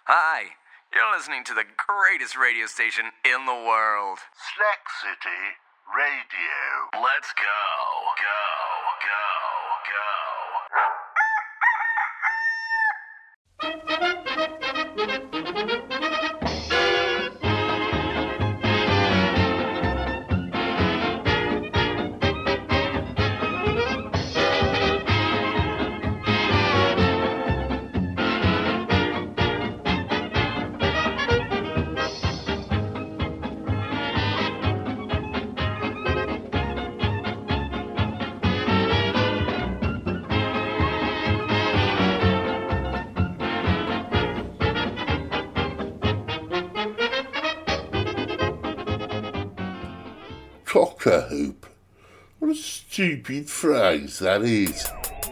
Hi, you're listening to the greatest radio station in the world. Snack City Radio. Let's go, go, Cock-a-hoop. What a stupid phrase that is.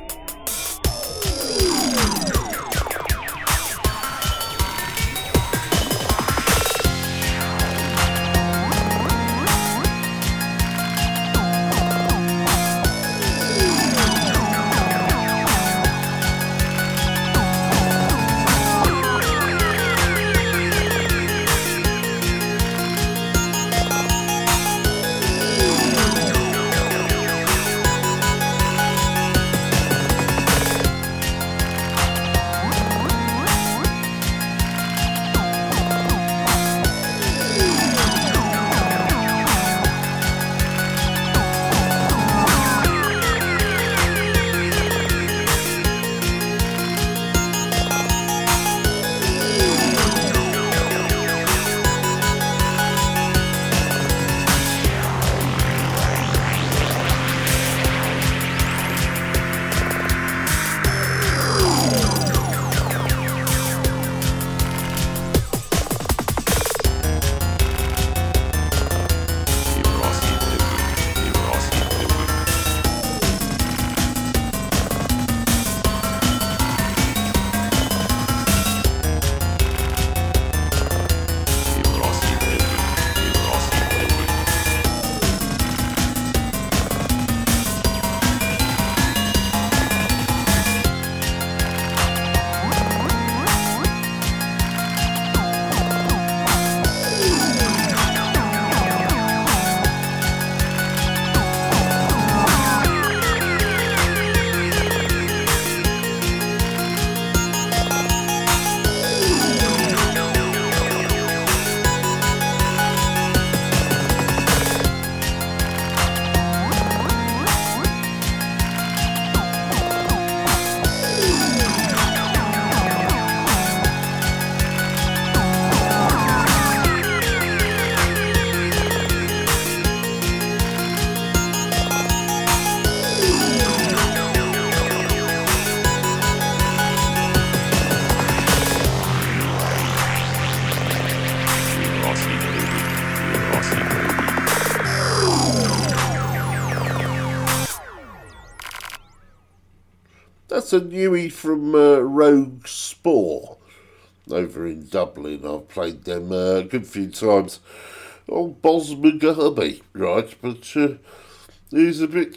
That's a newie from Rogue Spore over in Dublin. I've played them a good few times. Old Boz McGarby, right, but he's a bit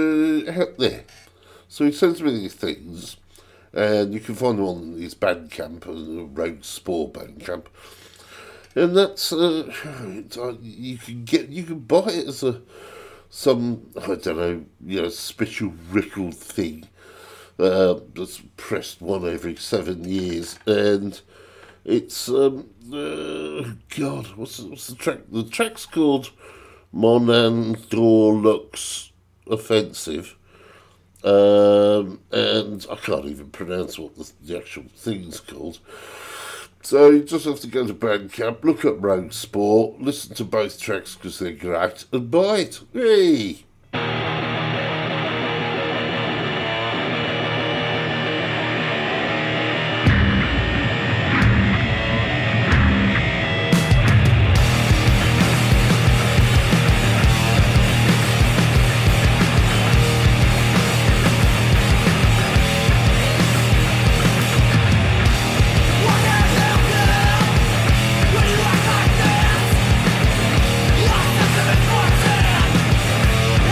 out there. So he sends me these things, and you can find them on his Bandcamp, Rogue Spore Bandcamp. And that's you can buy it as some I don't know, special record thing. That's pressed one every 7 years, and it's what's the track? The track's called Monan Dorlux Offensive, and I can't even pronounce what the actual thing's called. So you just have to go to Bandcamp, look up Rogue Sport, listen to both tracks because they're great, and buy it. Hey! What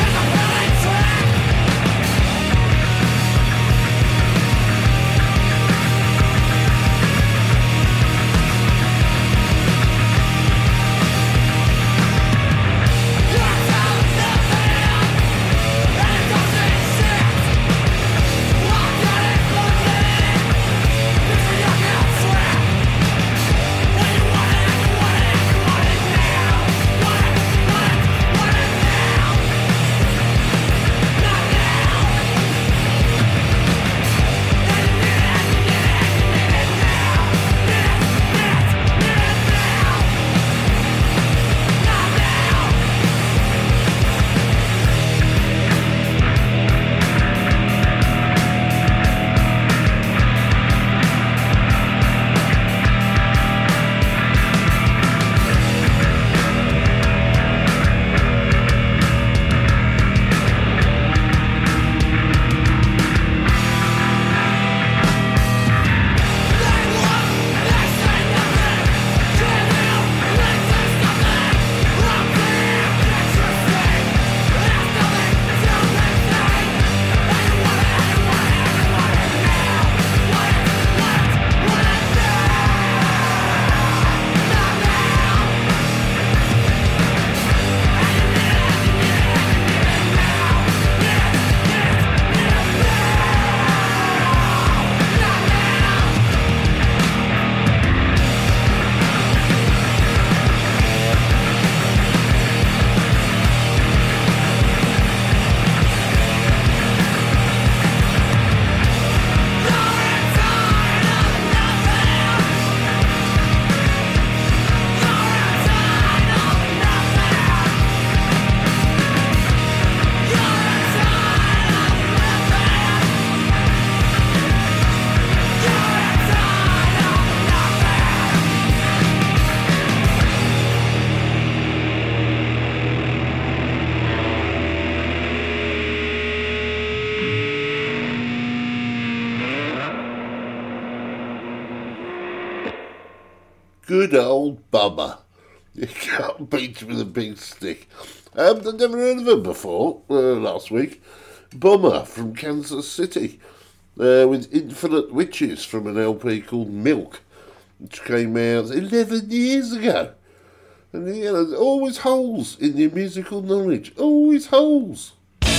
Good old Bummer. You can't beat him with a big stick. I'd never heard of him before, last week. Bummer from Kansas City, with Infinite Witches from an LP called Milk, which came out 11 years ago. And, there's always holes in your musical knowledge. Always holes.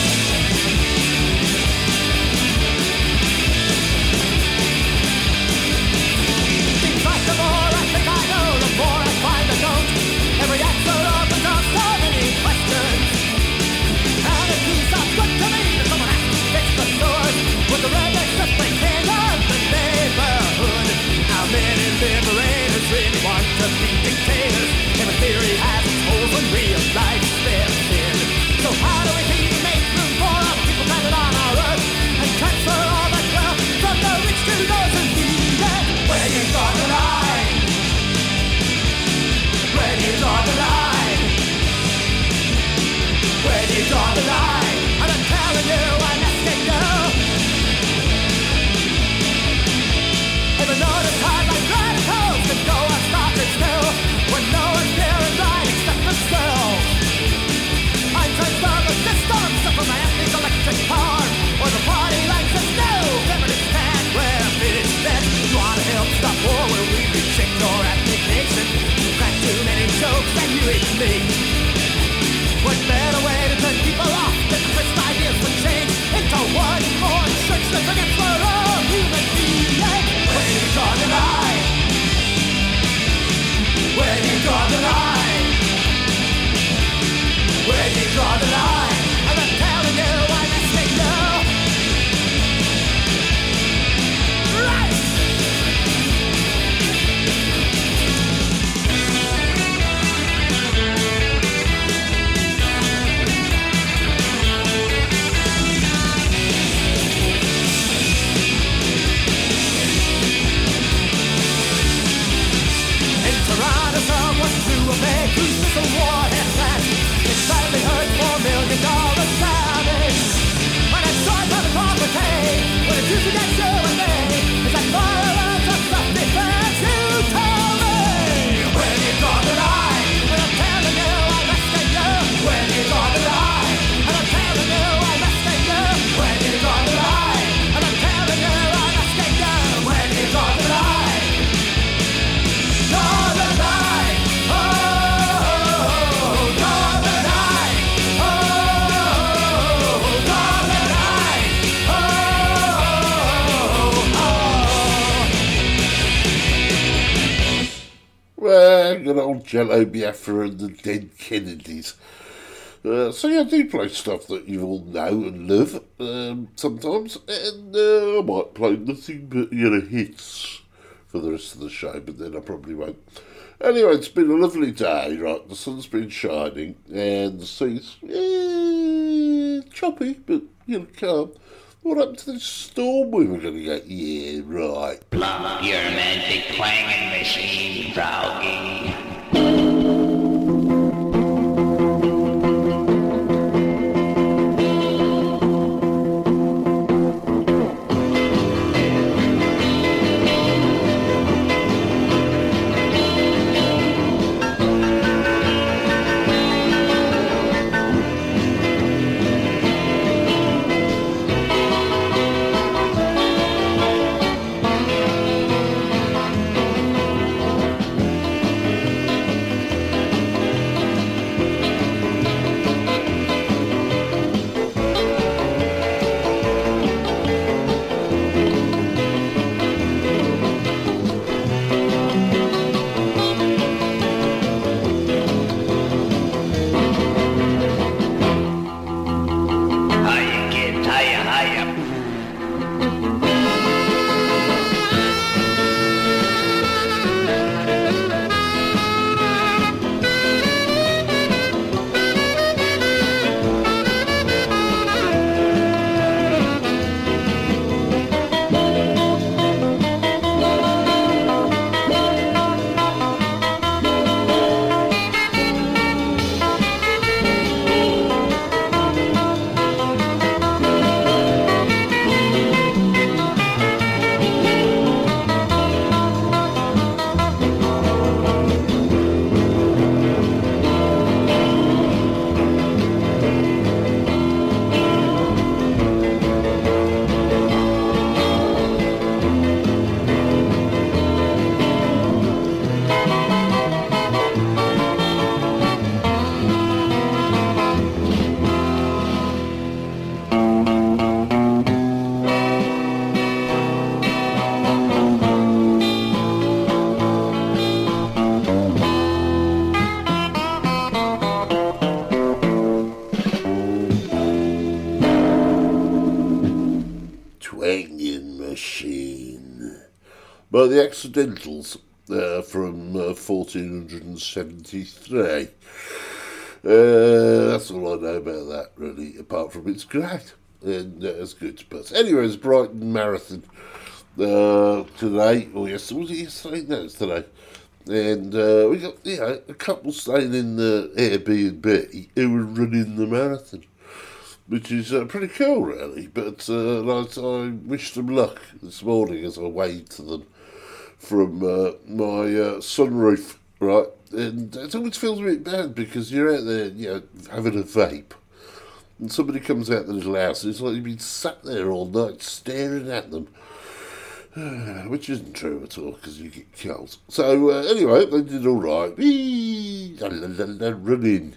Good old Jello Biafra and the Dead Kennedys. I do play stuff that you all know and love sometimes, and I might play nothing but, hits for the rest of the show, but then I probably won't. Anyway, it's been a lovely day, right? The sun's been shining, and the sea's choppy, but, calm. What happened to this storm we were going to get? Yeah, right. Plump your romantic clanging machine, Froggy. the Accidentals from 1473. That's all I know about that, really, apart from it's great and it's good. But anyway, it's Brighton Marathon today, or yesterday, was it yesterday? No, it's today. And we got, a couple staying in the Airbnb who were running the marathon, which is pretty cool, really. But I wish them luck this morning as I waved to them from my sunroof, right? And it always feels a bit bad because you're out there, having a vape, and somebody comes out the little house, and it's like you've been sat there all night staring at them, which isn't true at all because you get cold. So anyway, they did all right. Running.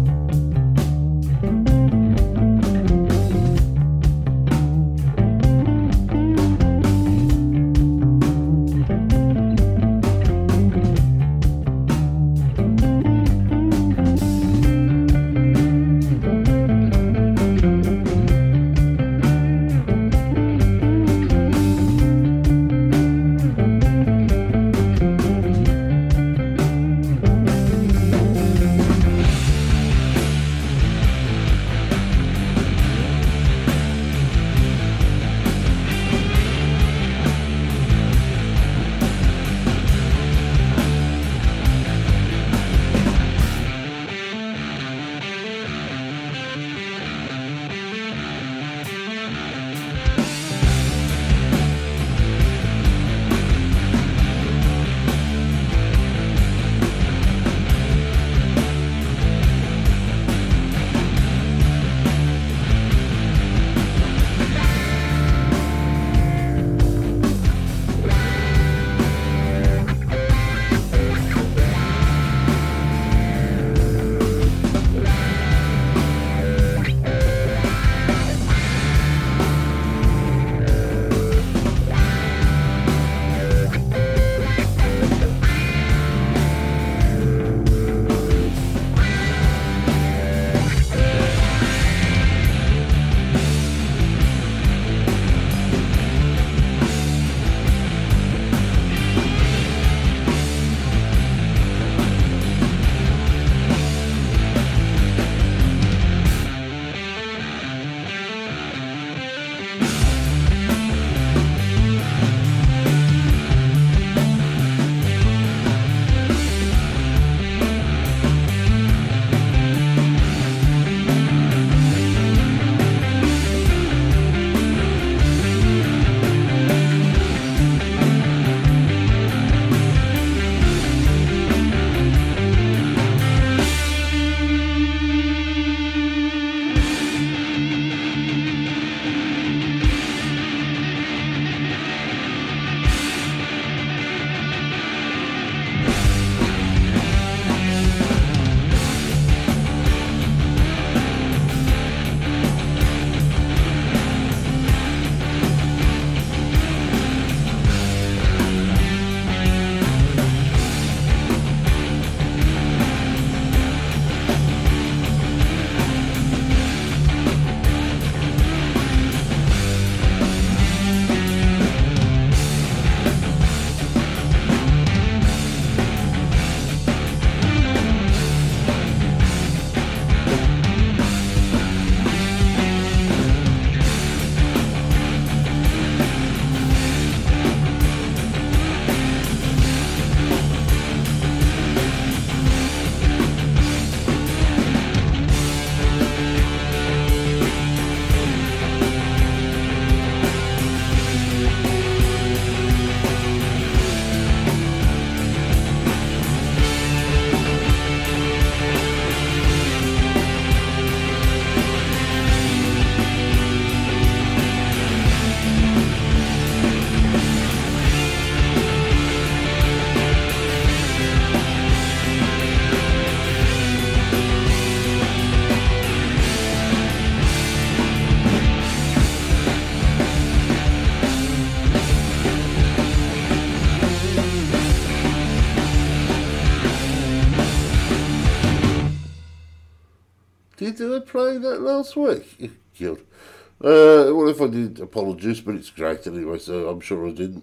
Did I play that last week? Good. Well, if I did, apologies, but it's great anyway, so I'm sure I didn't.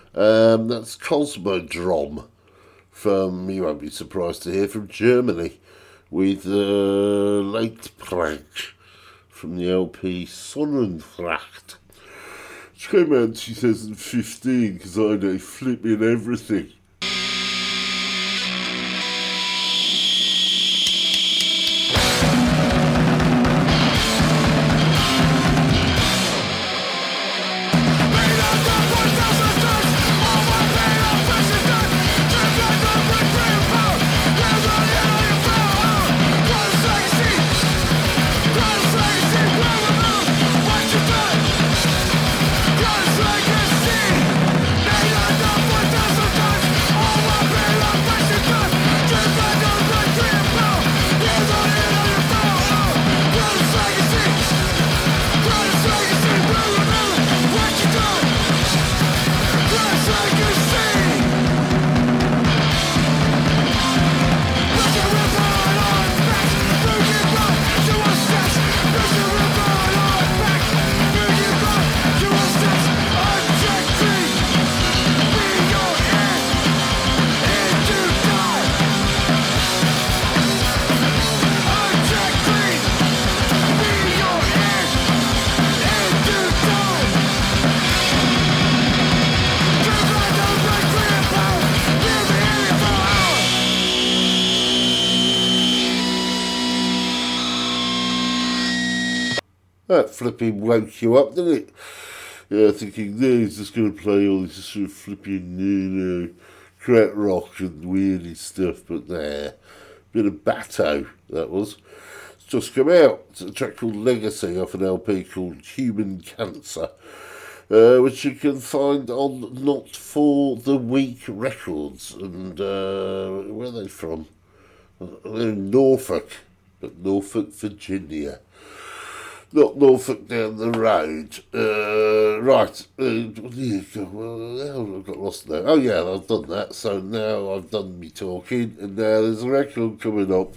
That's Cosmodrome from, you won't be surprised to hear, from Germany, with Leitplank from the LP Sonnenfracht, which came out in 2015 because I know flipping everything. That flipping woke you up, didn't it? Yeah, thinking, no, he's just going to play all this sort of flipping, crap rock and weirdy stuff, but there. Bit of Batto, that was. It's just come out. It's a track called Legacy off an LP called Human Cancer, which you can find on Not For The Weak Records. And where are they from? They're in Norfolk, but Norfolk, Virginia. Not Norfolk down the road. Right. Well, I've got lost now. Oh, yeah, I've done that. So now I've done me talking, and now there's a record coming up.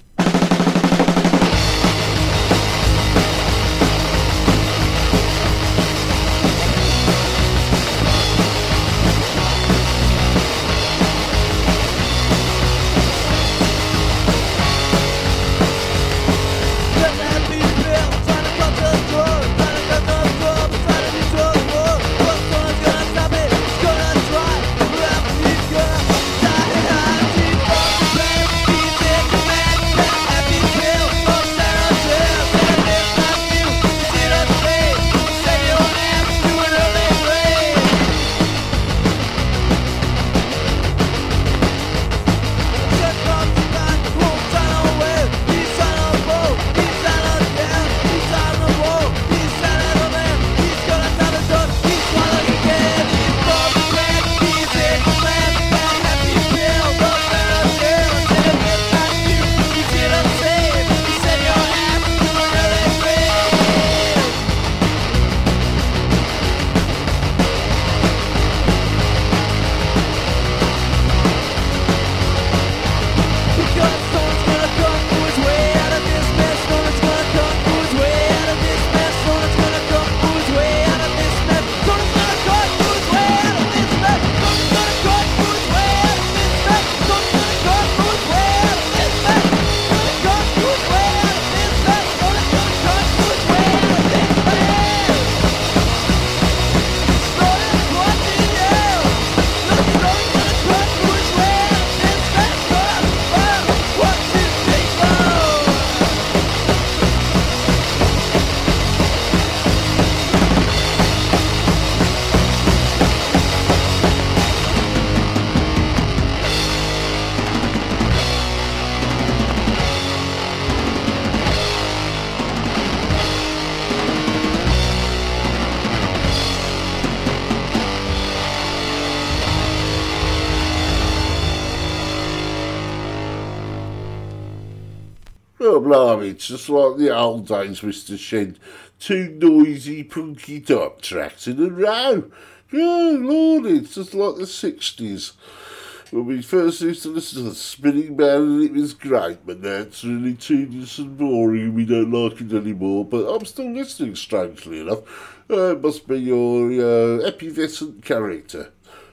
Oh, blimey, it's just like the old days, Mr. Shed. Two noisy, punky type tracks in a row. Oh, Lord, it's just like the 60s. When we first used to listen to the Spinning Man, and it was great, but now it's really tedious and boring, and we don't like it anymore. But I'm still listening, strangely enough. It must be your effervescent character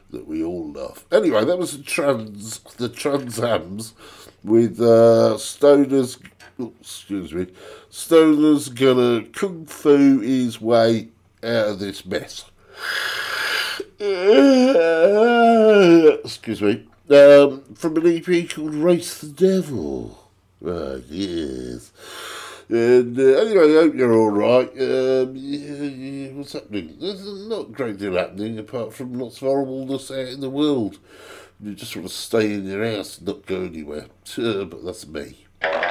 that we all love. Anyway, that was the Trans Ams with Stoner's. Excuse me, Stoner's gonna kung fu his way out of this mess. Excuse me. From an EP called Race the Devil. Yes. And anyway, I hope you're all right. What's happening? There's not a great deal happening apart from lots of horribleness out in the world. You just want to stay in your house and not go anywhere. But that's me.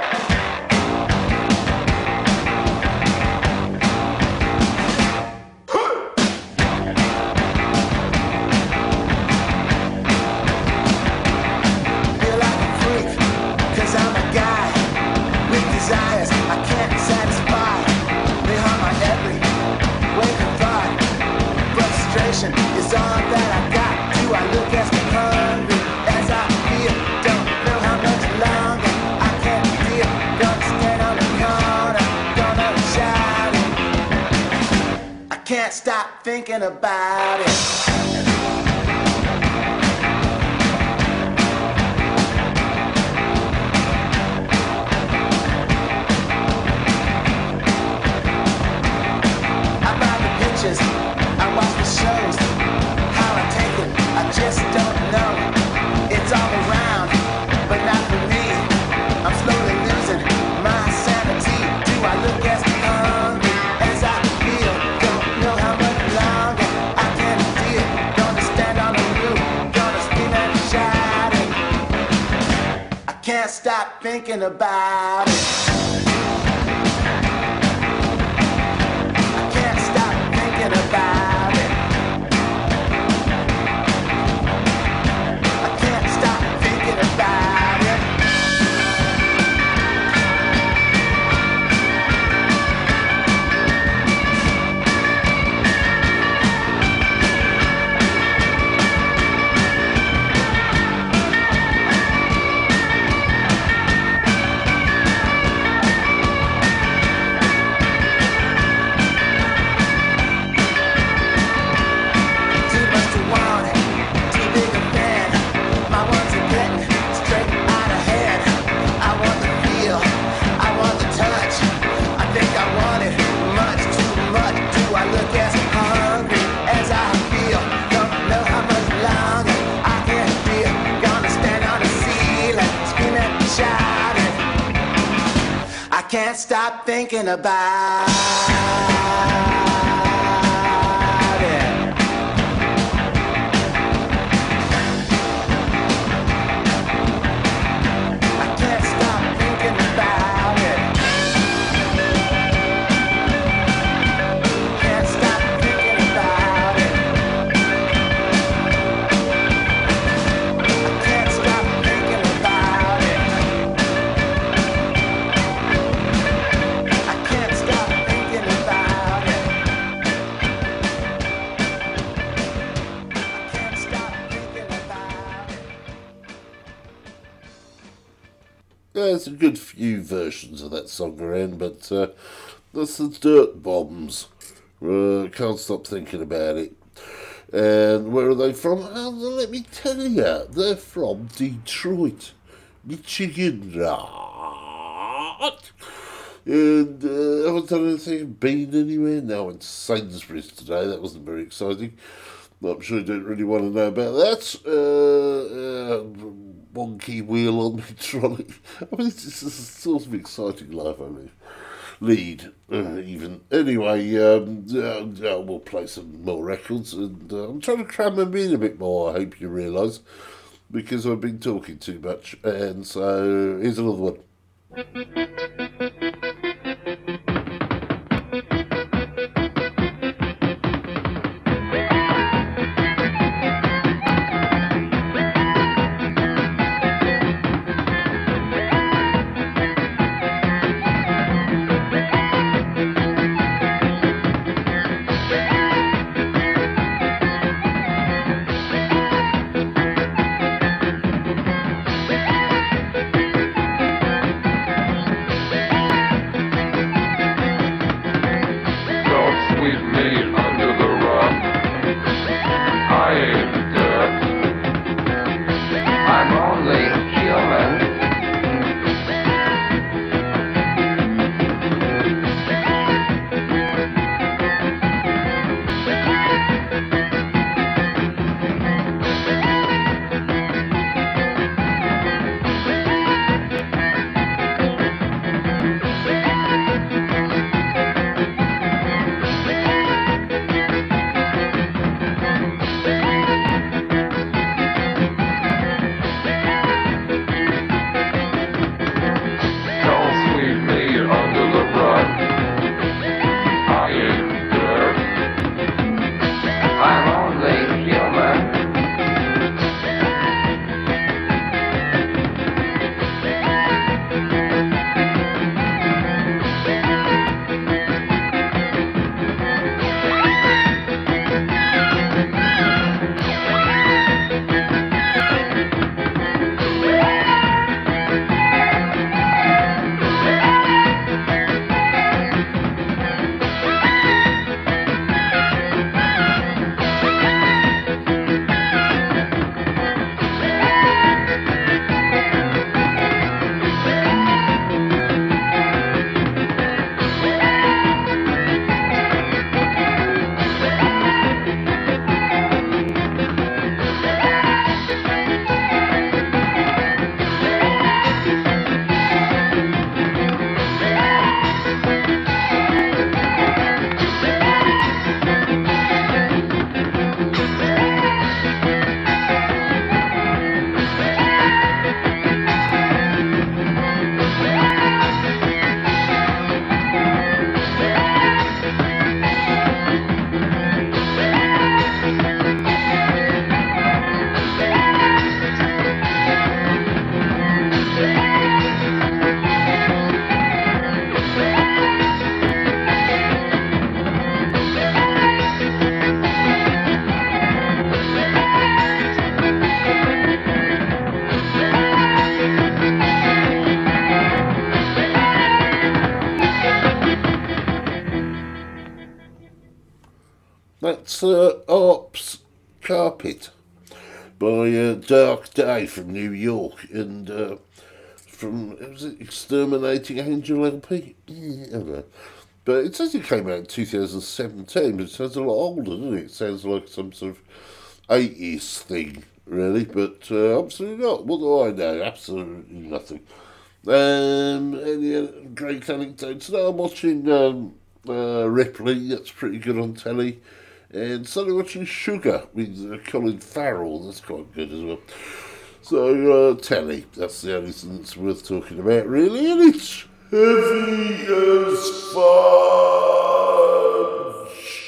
Stop thinking about it. I buy the pictures, I watch the shows. How I take it, I just don't know. It's all around, but not for me. I'm slowly losing my sanity. Do I look as hungry as I feel? Don't know how much longer I can feel. Gonna stand on the roof, gonna scream and shout it. I can't stop thinking about it. I can't stop thinking about it. I can't stop thinking about it. Too much to want, too big a fan. My ones are getting straight out of hand. I want the feel, I want the touch. I think I want it much too much. Do I look as hungry as I feel? Don't know how much longer I can feel. Gonna stand on the ceiling, screaming, shouting. I can't stop thinking about it. I can't stop thinking about it. Can't stop thinking about it. I can't stop thinking about it. I can't stop thinking about it. I can't stop thinking about it. There's a good few versions of that song around, but that's the Dirt Bombs. Can't stop thinking about it. And where are they from? Well, let me tell you, they're from Detroit, Michigan. And I haven't done anything, been anywhere. No, I went to Sainsbury's today. That wasn't very exciting. I'm sure you don't really want to know about that. Wonky wheel on my trolley. I mean, it's just the sort of exciting life I lead, even. Anyway, we'll play some more records, and I'm trying to cram them in a bit more, I hope you realise, because I've been talking too much. And so, here's another one. That's Arp's Carpet by Dark Day from New York and from, was it Exterminating Angel LP? Yeah, I don't know. But it says it came out in 2017, but it sounds a lot older, doesn't it? It sounds like some sort of 80s thing, really, but absolutely not. What do I know? Absolutely nothing. Any great anecdotes? No, I'm watching Ripley, that's pretty good on telly. And suddenly watching Sugar with Colin Farrell, that's quite good as well. So, telly, that's the only thing that's worth talking about, really, and it's heavy as fudge.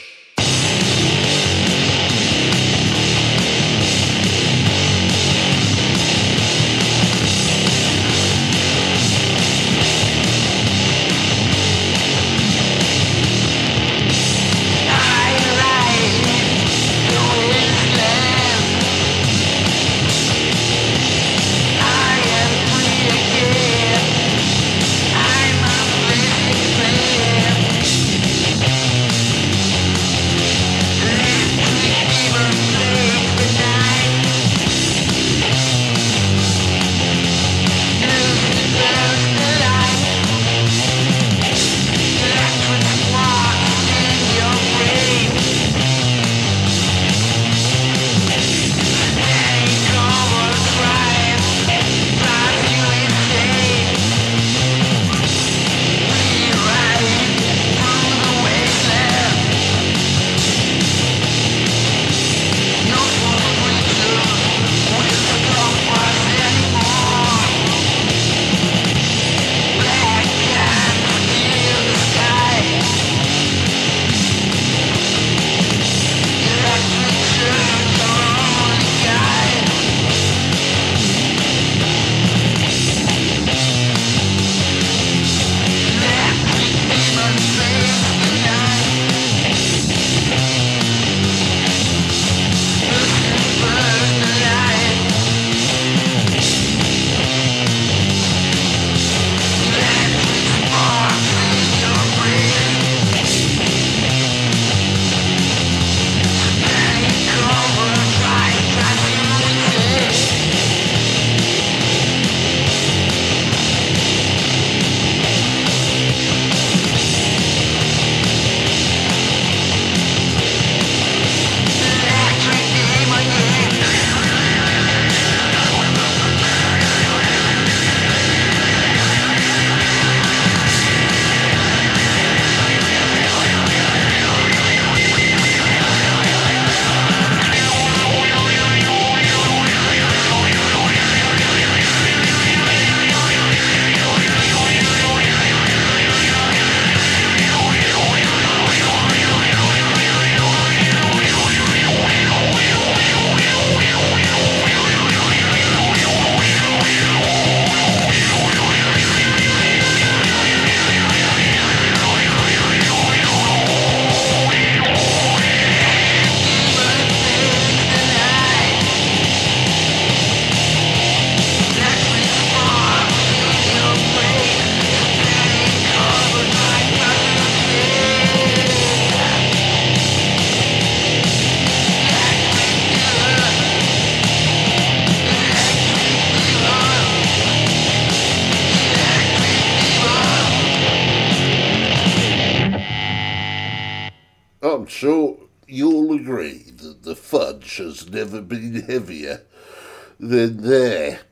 I'm sure you'll agree that the fudge has never been heavier than there.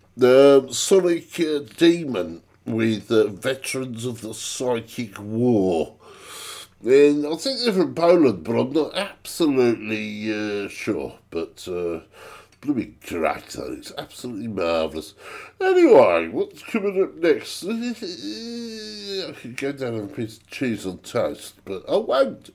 Sonic Demon with Veterans of the Psychic War. And I think they're from Poland, but I'm not absolutely sure. But blooming great, though. It's absolutely marvellous. Anyway, what's coming up next? I could go down on a piece of cheese on toast, but I won't.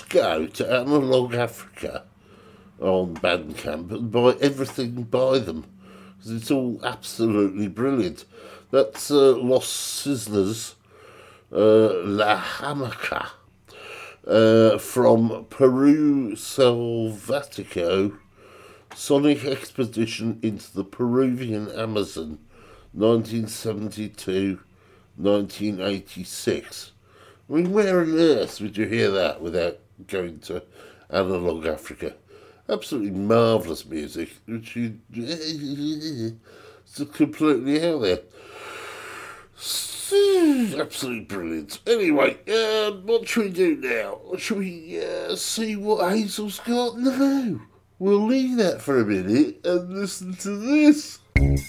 go to Analog Africa on Bandcamp and buy everything by them, because it's all absolutely brilliant. That's Los Cisnes, La Hamaca, from Peru Salvatico, Sonic Expedition into the Peruvian Amazon, 1972-1986. I mean, where on earth would you hear that without going to Analog Africa? Absolutely marvellous music, which it's completely out there. Absolutely brilliant. Anyway, what should we do now? Should we see what Hazel's got? No. We'll leave that for a minute and listen to this.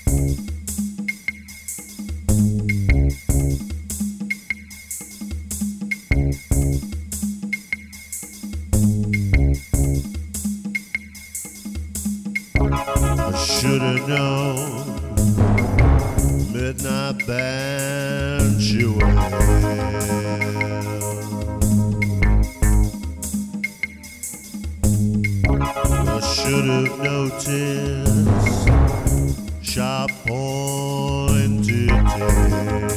I should have known midnight banshee. I should have noticed sharp pointed tail.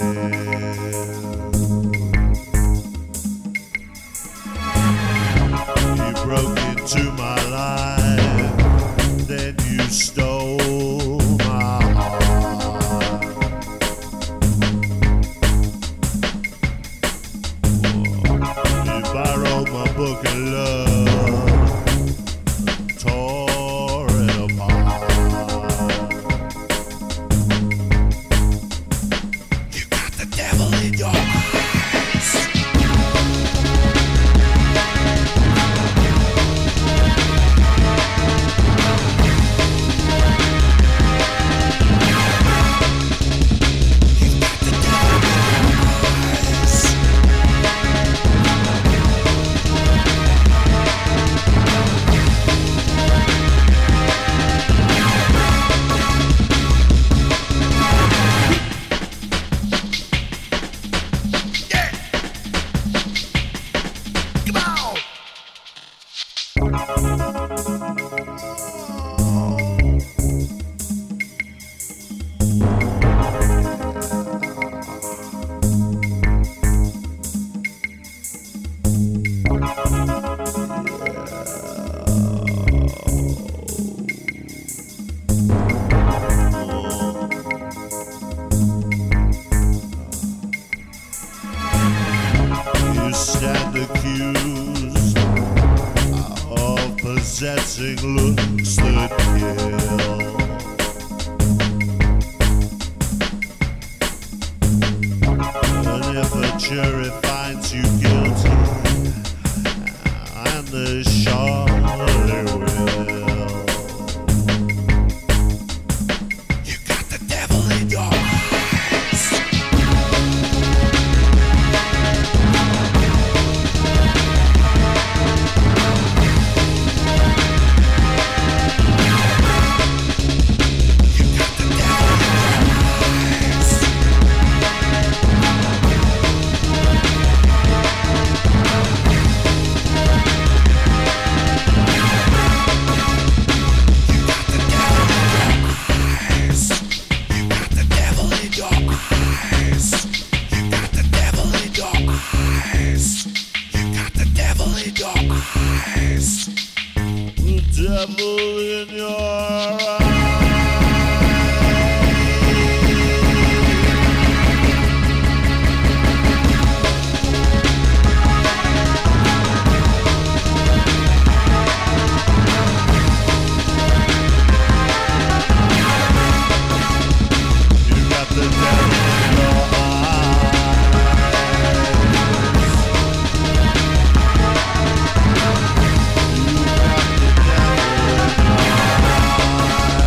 You broke into my life, then you stole my heart. You borrowed my book of love, tore it apart. You got the devil in your eyes. Possessing looks that kill. And if a jury finds you guilty, and they surely will, you got the devil in your eyes. Devil in your eyes. You got the devil in your eyes.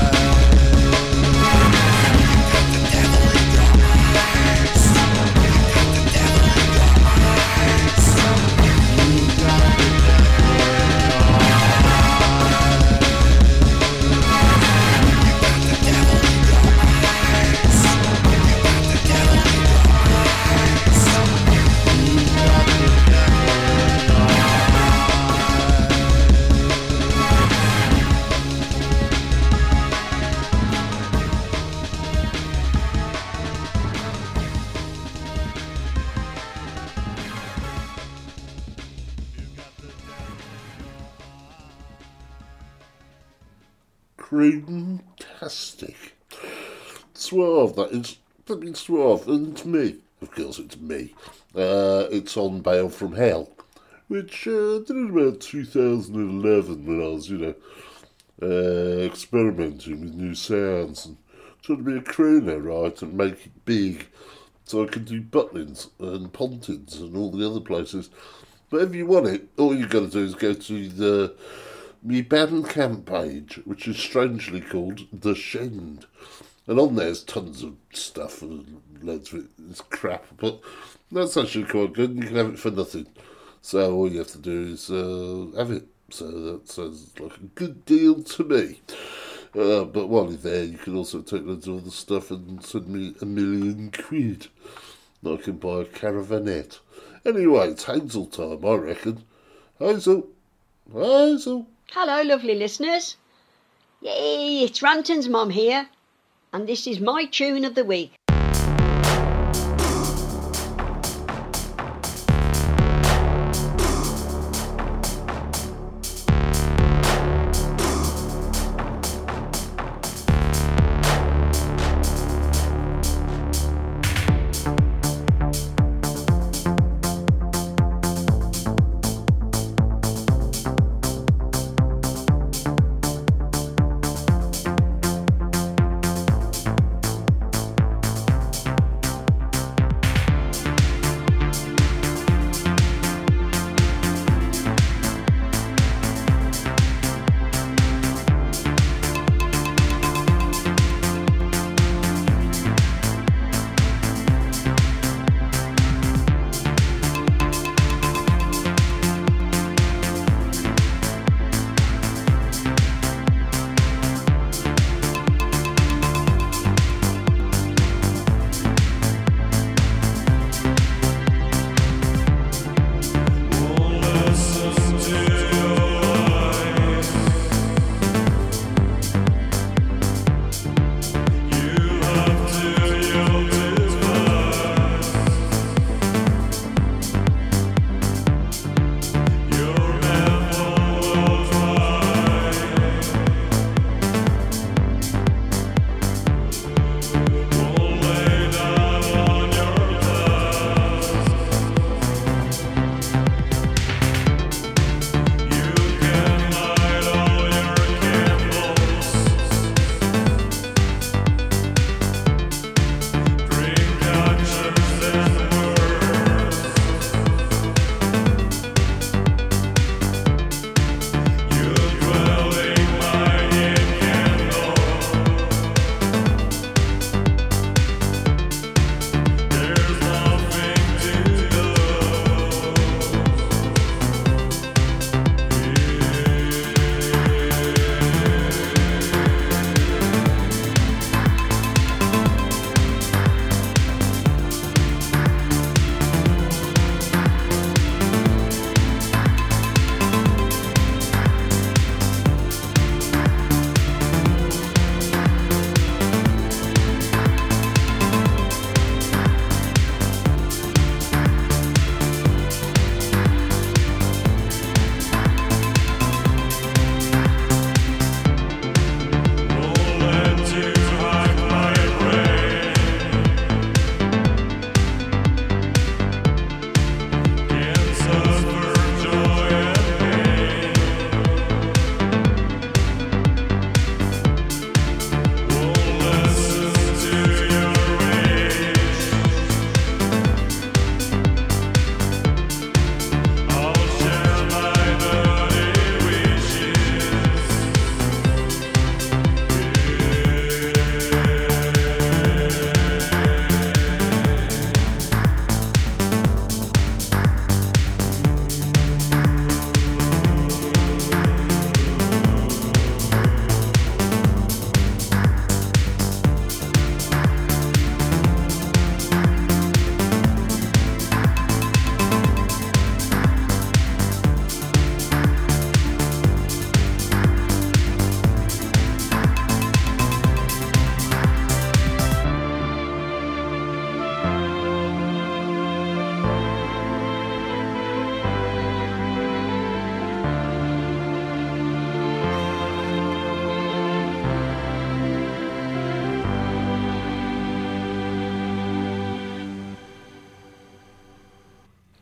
Croontastic. Suave, that is. Flipping suave. And it's me. Of course, it's me. It's on Bail from Hell, which I did in about 2011 when I was, experimenting with new sounds and trying to be a crooner, right, and make it big so I could do Butlins and Pontins and all the other places. But if you want it, all you've got to do is go to the my Bandcamp page, which is strangely called The Shend. And on there's tons of stuff and loads of it. It's crap, but that's actually quite good. You can have it for nothing. So all you have to do is have it. So that sounds like a good deal to me. But while you're there, you can also take loads of other stuff and send me £1,000,000. I can buy a caravanette. Anyway, it's Hazel time, I reckon. Hazel. Hazel. Hello, lovely listeners. Yay, it's Ranton's mum here, and this is my tune of the week.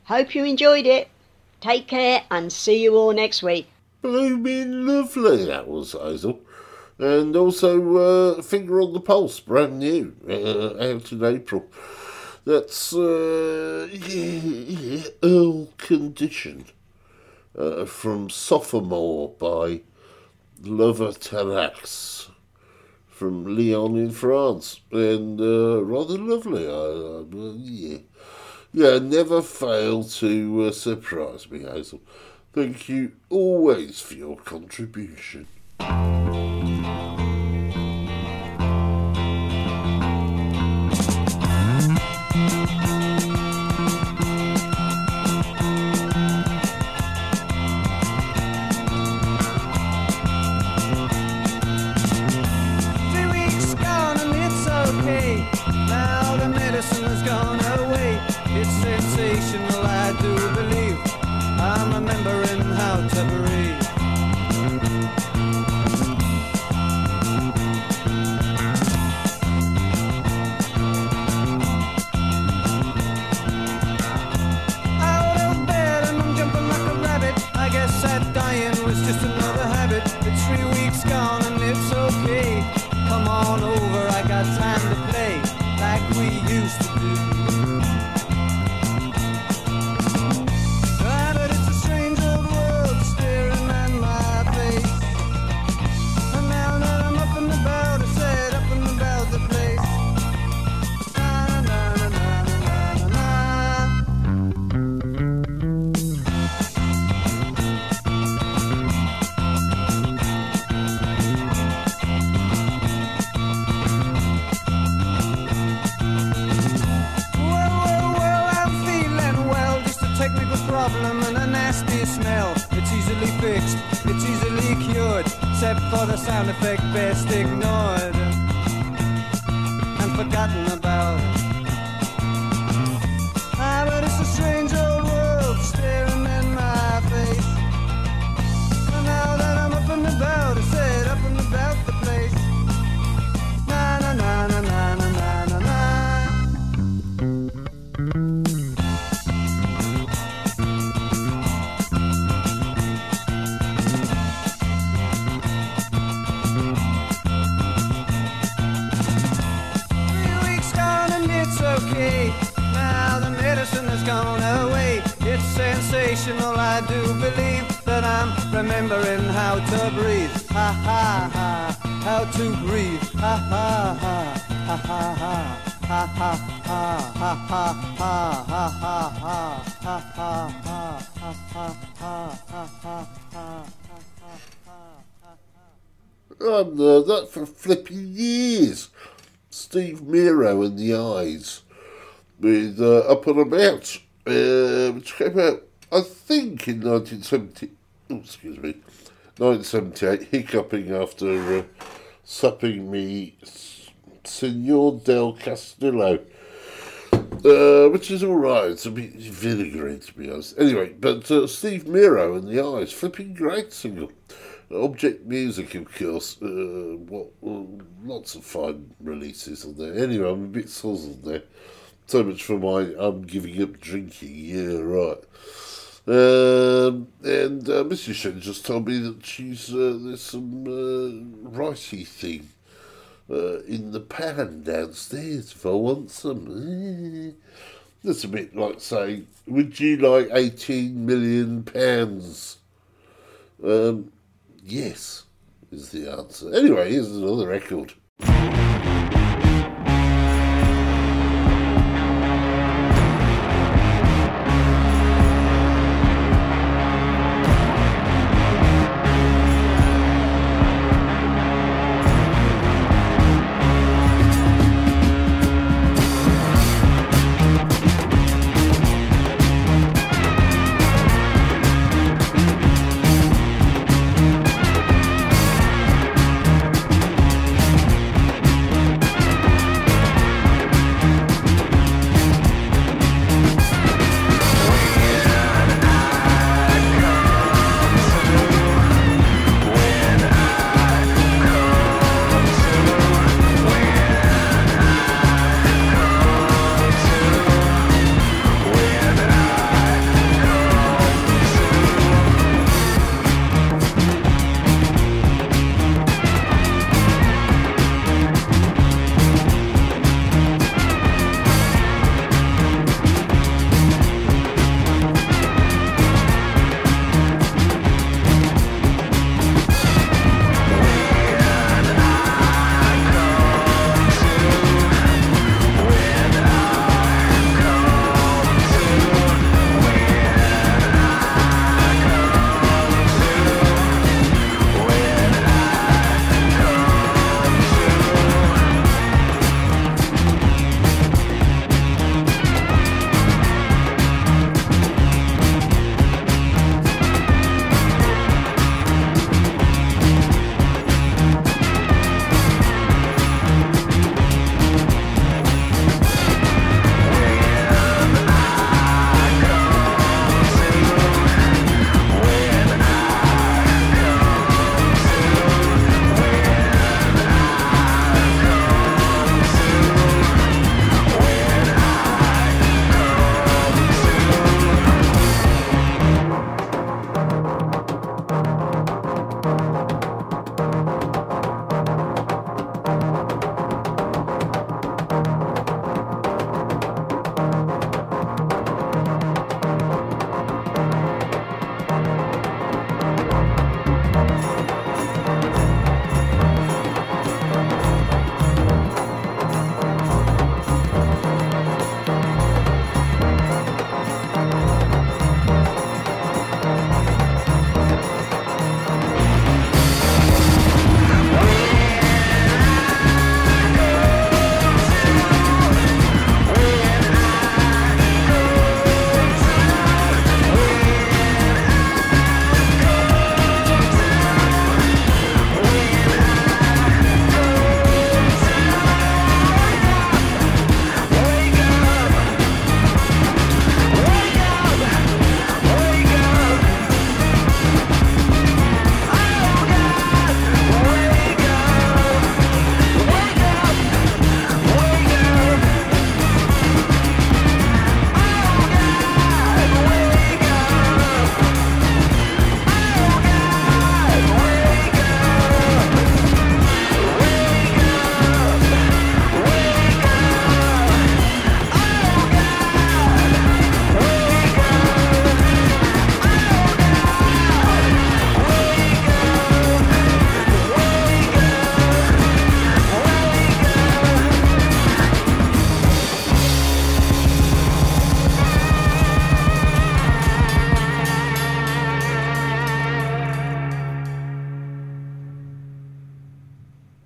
Hope you enjoyed it. Take care and see you all next week. Blooming lovely, that was, Hazel. And also Finger on the Pulse, brand new, out in April. That's Earl Condition from Sophomore by Lover Tarax from Lyon in France. And rather lovely, yeah, never fail to surprise me, Hazel. Thank you always for your contribution. 3 weeks gone and it's okay. Now the medicine has gone away. It's sensational, I do believe. I'm remembering how to breathe. Out of bed and I'm jumping like a rabbit. I guess that dying was just another habit. It's 3 weeks gone and it's okay. Come on over, I got time to play like we used to do. Ah, but it's a strange old world staring at my face. And now that I'm up and about, I said up and about the place. Na na na na na na na. Well, I'm feeling well. Just a technical problem and a nasty smell. It's easily fixed, it's easily cured, except for the sound effect best ignored and forgotten about. Ah, but it's a strange old world staring in my face. And now that I'm up and about, I said up and about the place. Na na na na na na na na na. Okay, now the medicine has gone away. It's sensational, I do believe that I'm remembering how to breathe. Ha ha ha, how to breathe. Ha ha ha, ha ha ha, ha ha ha, ha ha ha, ha ha ha, ha ha ha, ha ha ha, ha ha ha. I've heard that for flipping years. Steve Miro and the Eyes with Up and About, which came out, I think, in 1978, hiccuping after supping me Senor del Castillo, which is alright. It's a bit vinegary, to be honest. Anyway, but Steve Miro and the Eyes, flipping great single. Object Music, of course. Lots of fine releases on there. Anyway, I'm a bit sozzled there. So much for my I'm giving up drinking. Yeah, right. And Mrs. Shen just told me that there's some ricey thing in the pan downstairs if I want some. That's a bit like saying, would you like £18 million? Yes, is the answer. Anyway, here's another record.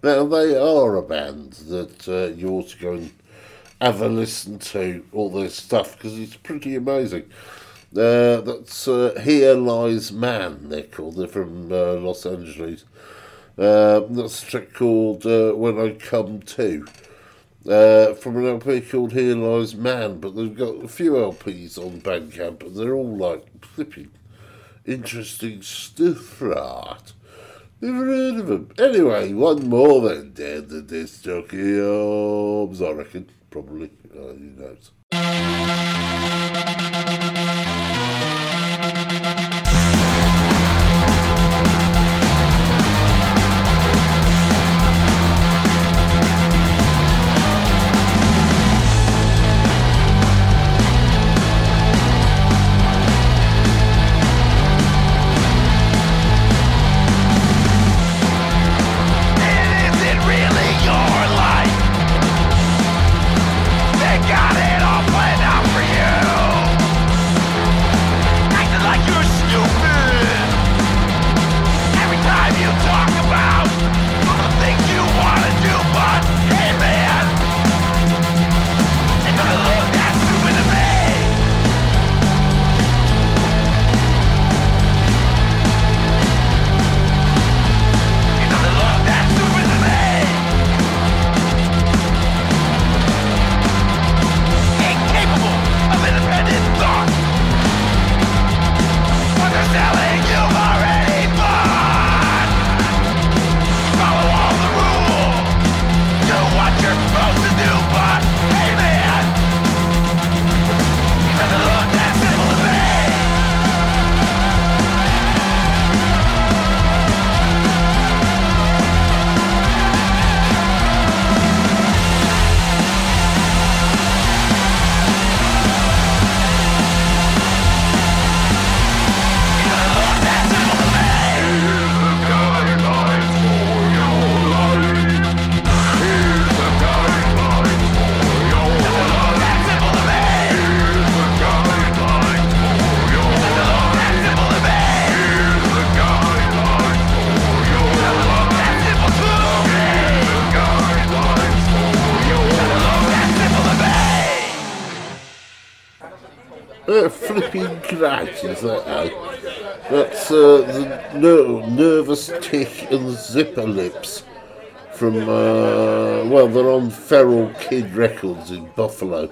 Now, they are a band that you ought to go and have a listen to, all their stuff, because it's pretty amazing. That's Here Lies Man, they're called. They're from Los Angeles. That's a track called When I Come To, from an LP called Here Lies Man, but they've got a few LPs on Bandcamp, and they're all like flipping interesting stuff, right? Never heard of them. Anyway, one more then, down the disc jockey arms, I reckon. Probably. Who knows? Got it all planned out for you. Flipping great, is that how? That's the Nervous Tick and Zipper Lips from, well, they're on Feral Kid Records in Buffalo.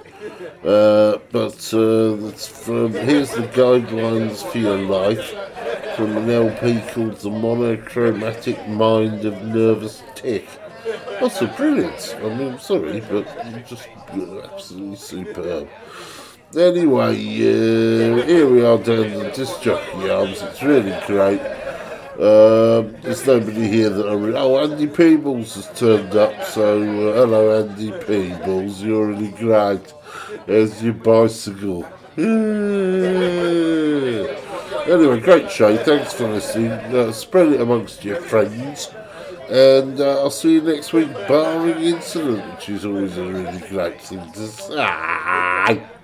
But that's from, here's the Guidelines for Your Life from an LP called The Monochromatic Mind of Nervous Tick. That's a brilliant. I mean, sorry, but just absolutely superb. Anyway, here we are down the disc jockey arms. It's really great. There's nobody here that oh, Andy Peebles has turned up, so hello Andy Peebles, you're really great. There's your bicycle. Anyway, great show, thanks for listening. Spread it amongst your friends, and I'll see you next week, barring incident, which is always a really great thing to say.